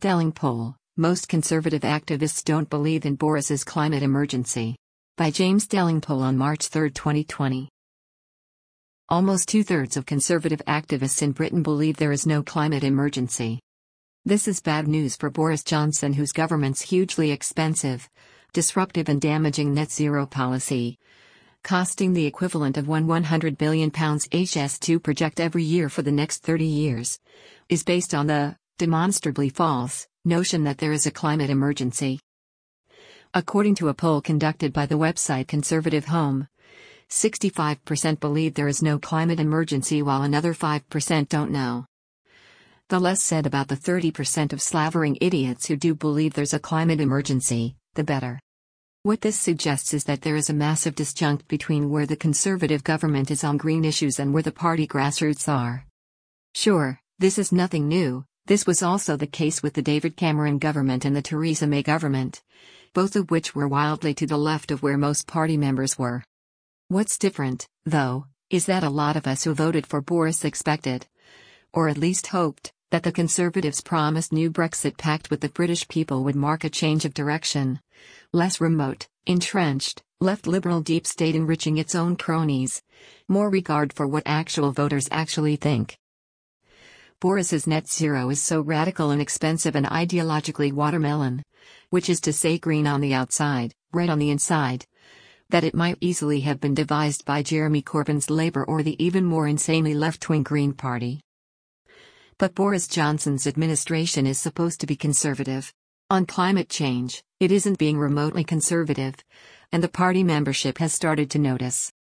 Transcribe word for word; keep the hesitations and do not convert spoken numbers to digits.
Stelling poll: Most conservative activists don't believe in Boris's climate emergency. By James Stelling poll on March third, twenty twenty. Almost two-thirds of conservative activists in Britain believe there is no climate emergency. This is bad news for Boris Johnson, whose government's hugely expensive, disruptive and damaging net zero policy, costing the equivalent of one hundred billion pounds H S to project every year for the next thirty years, is based on the demonstrably false notion that there is a climate emergency. According to a poll conducted by the website Conservative Home, sixty-five percent believe there is no climate emergency while another five percent don't know. The less said about the thirty percent of slavering idiots who do believe there's a climate emergency, the better. What this suggests is that there is a massive disjunct between where the Conservative government is on green issues and where the party grassroots are. Sure, this is nothing new. This was also the case with the David Cameron government and the Theresa May government, both of which were wildly to the left of where most party members were. What's different, though, is that a lot of us who voted for Boris expected, or at least hoped, that the Conservatives' promised new Brexit pact with the British people would mark a change of direction. Less remote, entrenched, left liberal deep state enriching its own cronies. More regard for what actual voters actually think. Boris's net zero is so radical and expensive and ideologically watermelon, which is to say green on the outside, red on the inside, that it might easily have been devised by Jeremy Corbyn's Labour or the even more insanely left-wing Green Party. But Boris Johnson's administration is supposed to be conservative. On climate change, it isn't being remotely conservative, and the party membership has started to notice.